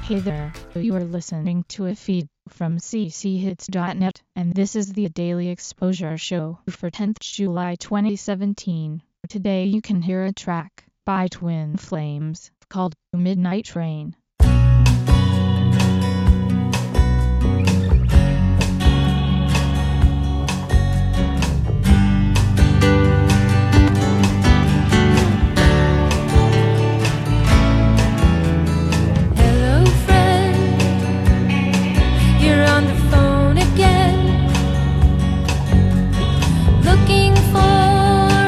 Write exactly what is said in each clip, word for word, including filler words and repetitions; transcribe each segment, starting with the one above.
Hey there, you are listening to a feed from c c hits dot net, and this is the Daily Exposure Show for tenth July twenty seventeen. Today you can hear a track by Twin Flames called Midnight Train.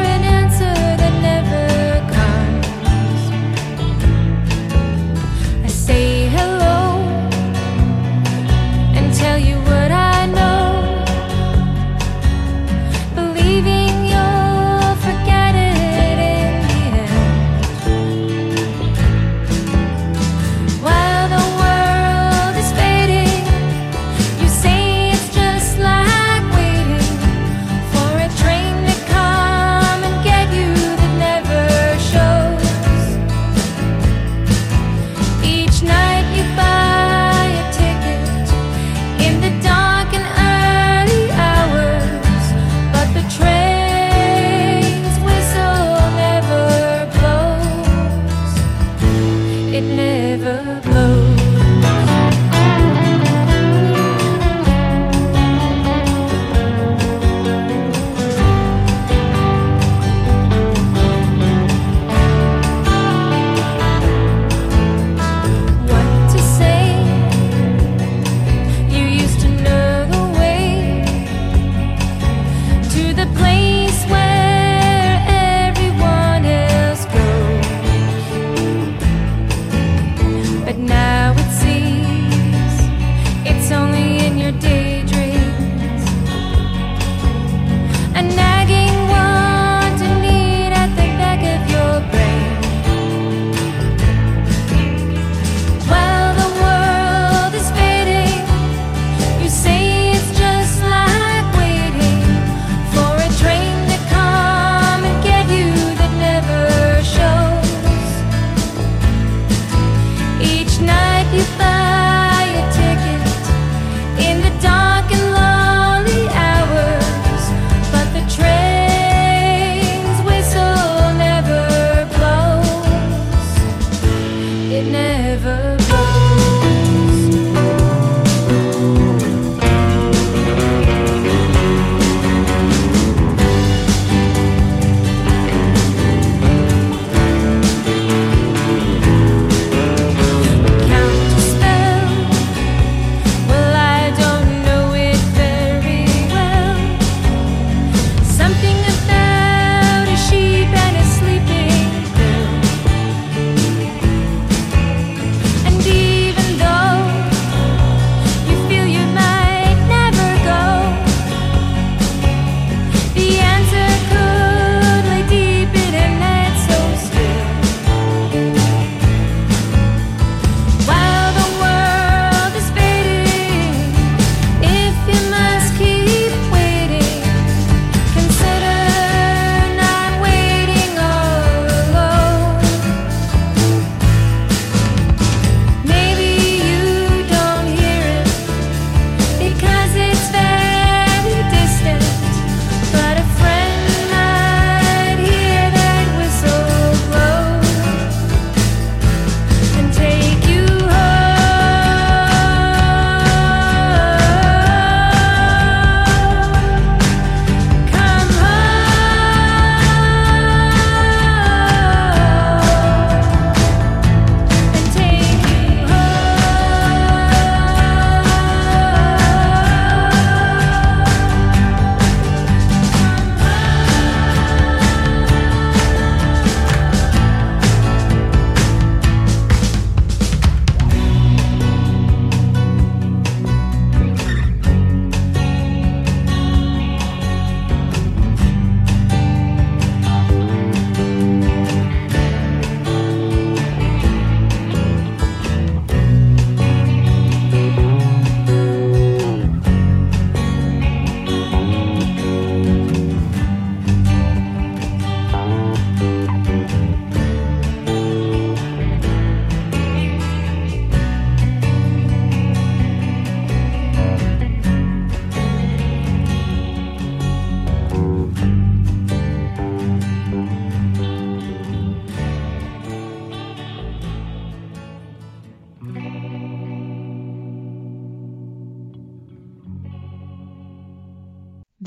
I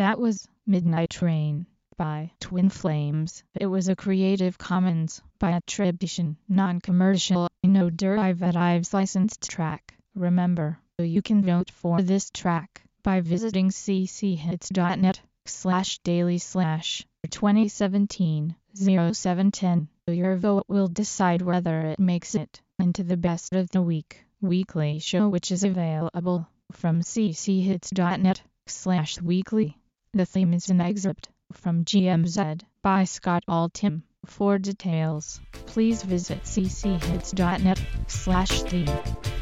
That was Midnight Train by Twin Flames. It was a Creative Commons by attribution, non-commercial, no derivatives licensed track. Remember, you can vote for this track by visiting cchits.net slash daily slash 2017 0710. Your vote will decide whether it makes it into the best of the week weekly show, which is available from cchits.net slash weekly. The theme is an excerpt from G M Z by Scott Altham. For details, please visit cchits.net slash theme.